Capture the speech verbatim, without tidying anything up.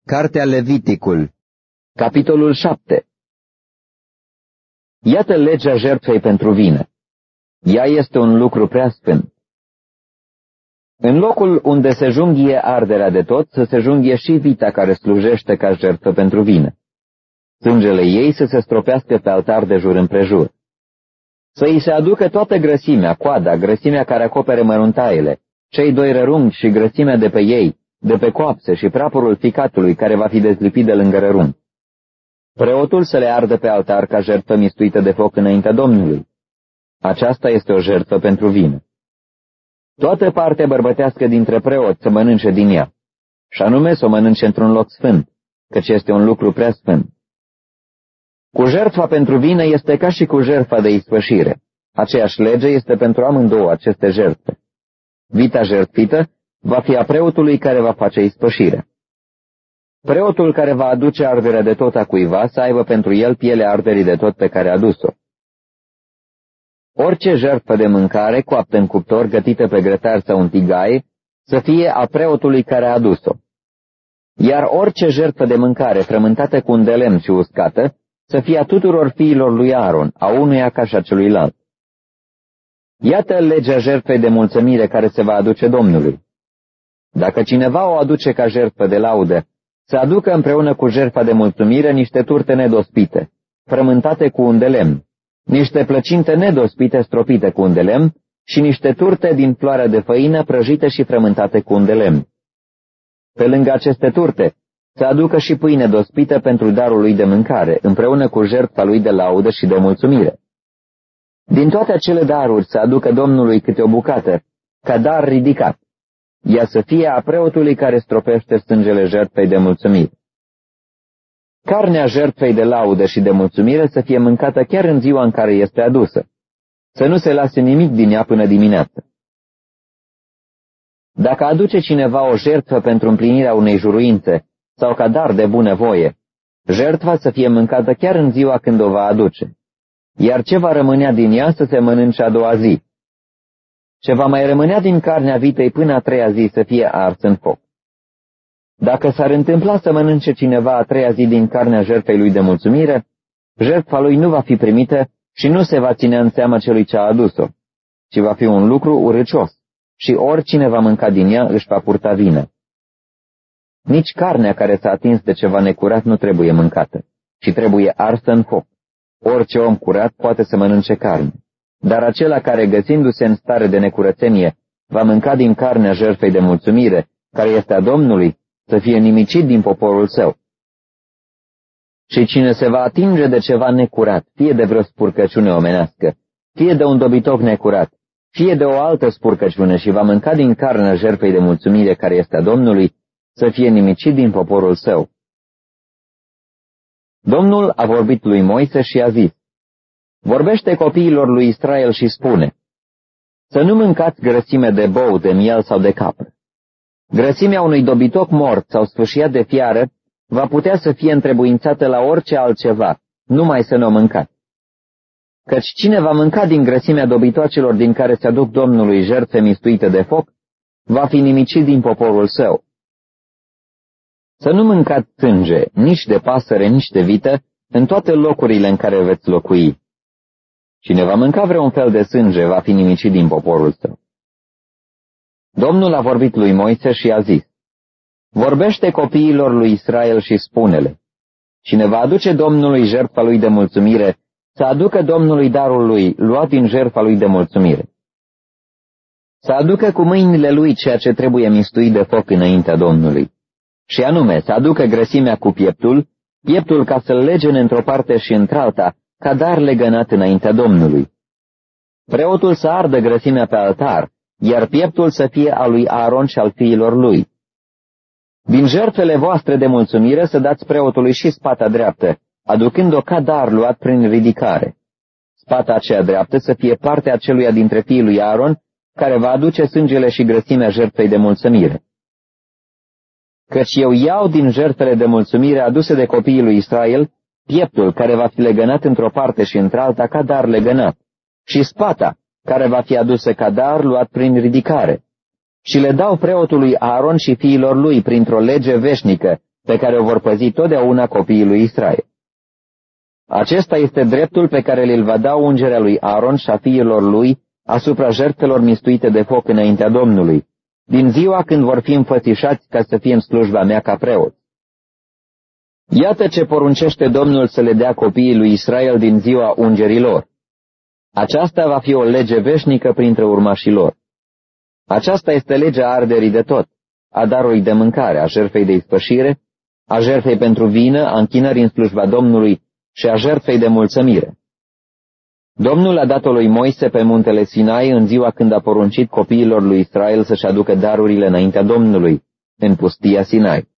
Cartea Leviticul, capitolul șapte. Iată legea jertfei pentru vină. Ea este un lucru prea sfânt. În locul unde se junghie arderea de tot, să se junghie și vita care slujește ca jertfă pentru vină. Sângele ei să se stropească pe altar de jur împrejur. Să îi se aducă toată grăsimea, coada, grăsimea care acopere măruntaiele, cei doi rărunchi și grăsimea de pe ei, de pe coapse și prapurul ficatului care va fi dezlipit de lângă rărunchi. Preotul să le ardă pe altar ca jertfă mistuită de foc înaintea Domnului. Aceasta este o jertfă pentru vină. Toată partea bărbătească dintre preoți să mănânce din ea, și anume să o mănânce într-un loc sfânt, căci este un lucru prea sfânt. Cu jertfa pentru vină este ca și cu jertfa de ispășire. Aceeași lege este pentru amândouă aceste jertfe. Vita jertfită va fi a preotului care va face ispășirea. Preotul care va aduce arderea de tot a cuiva să aibă pentru el pielea arderii de tot pe care a adus-o. Orice jertfă de mâncare coaptă în cuptor, gătită pe grătar sau în tigaie, să fie a preotului care a adus-o. Iar orice jertfă de mâncare frământată cu un de lemn și uscată, să fie a tuturor fiilor lui Aaron, a unuia ca și a celuilalt. Iată legea jertfei de mulțumire care se va aduce Domnului. Dacă cineva o aduce ca jertfă de laudă, să aducă împreună cu jertfa de mulțumire niște turte nedospite, frământate cu un de lemn, niște plăcinte nedospite stropite cu un de lemn și niște turte din floarea de făină prăjite și frământate cu un de lemn. Pe lângă aceste turte, să aducă și pâine dospită pentru darul lui de mâncare, împreună cu jertfa lui de laudă și de mulțumire. Din toate acele daruri să aducă Domnului câte o bucată, ca dar ridicat, ea să fie a preotului care stropește sângele jertfei de mulțumire. Carnea jertfei de laudă și de mulțumire să fie mâncată chiar în ziua în care este adusă, să nu se lase nimic din ea până dimineață. Dacă aduce cineva o jertfă pentru împlinirea unei juruințe sau ca dar de bunăvoie, jertfa să fie mâncată chiar în ziua când o va aduce, iar ce va rămânea din ea să se mănânce a doua zi. Ce va mai rămânea din carnea vitei până a treia zi să fie ars în foc. Dacă s-ar întâmpla să mănânce cineva a treia zi din carnea jertfei lui de mulțumire, jertfa lui nu va fi primită și nu se va ține în seamă celui ce a adus-o, ci va fi un lucru urâcios și oricine va mânca din ea își va purta vină. Nici carnea care s-a atins de ceva necurat nu trebuie mâncată, ci trebuie arsă în foc. Orice om curat poate să mănânce carne, dar acela care, găsindu-se în stare de necurățenie, va mânca din carnea jertfei de mulțumire, care este a Domnului, să fie nimicit din poporul său. Și cine se va atinge de ceva necurat, fie de vreo spurcăciune omenească, fie de un dobitoc necurat, fie de o altă spurcăciune și va mânca din carnea jertfei de mulțumire care este a Domnului, să fie nimicit din poporul său. Domnul a vorbit lui Moise și a zis: vorbește copiilor lui Israel și spune: să nu mâncați grăsime de bou, de miel sau de capră. Grăsimea unui dobitoc mort sau sfâșiat de fiară va putea să fie întrebuințată la orice altceva, numai să nu o mâncați. Căci cine va mânca din grăsimea dobitoacelor din care se aduc Domnului jertfe mistuite de foc, va fi nimicit din poporul său. Să nu mâncați sânge, nici de pasăre, nici de vită, în toate locurile în care veți locui. Cine va mânca vreun fel de sânge va fi nimicit din poporul său. Domnul a vorbit lui Moise și a zis: vorbește copiilor lui Israel și spune-le: cine va aduce Domnului jertfa lui de mulțumire, să aducă Domnului darul lui, luat din jertfa lui de mulțumire. Să aducă cu mâinile lui ceea ce trebuie mistuit de foc înaintea Domnului. Și anume, să aducă grăsimea cu pieptul, pieptul ca să-l legene într-o parte și într-alta, ca dar legănat înaintea Domnului. Preotul să ardă grăsimea pe altar, iar pieptul să fie al lui Aaron și al fiilor lui. Din jertfele voastre de mulțumire să dați preotului și spata dreaptă, aducând-o ca dar luat prin ridicare. Spata aceea dreaptă să fie partea aceluia dintre fiii lui Aaron, care va aduce sângele și grăsimea jertfei de mulțumire. Căci eu iau din jertfele de mulțumire aduse de copiii lui Israel pieptul care va fi legănat într-o parte și într-alta ca dar legănat, și spata care va fi adusă ca dar luat prin ridicare, și le dau preotului Aaron și fiilor lui printr-o lege veșnică, pe care o vor păzi totdeauna copiii lui Israel. Acesta este dreptul pe care îl va da ungerea lui Aaron și a fiilor lui asupra jertfelor mistuite de foc înaintea Domnului, din ziua când vor fi înfățișați ca să fie în slujba mea ca preot. Iată ce poruncește Domnul să le dea copiii lui Israel din ziua ungerilor. Aceasta va fi o lege veșnică printre urmașii lor. Aceasta este legea arderii de tot, a darului de mâncare, a jertfei de ispășire, a jertfei pentru vină, a închinării în slujba Domnului și a jertfei de mulțumire. Domnul a dat-o lui Moise pe muntele Sinai în ziua când a poruncit copiilor lui Israel să-și aducă darurile înaintea Domnului, în pustia Sinai.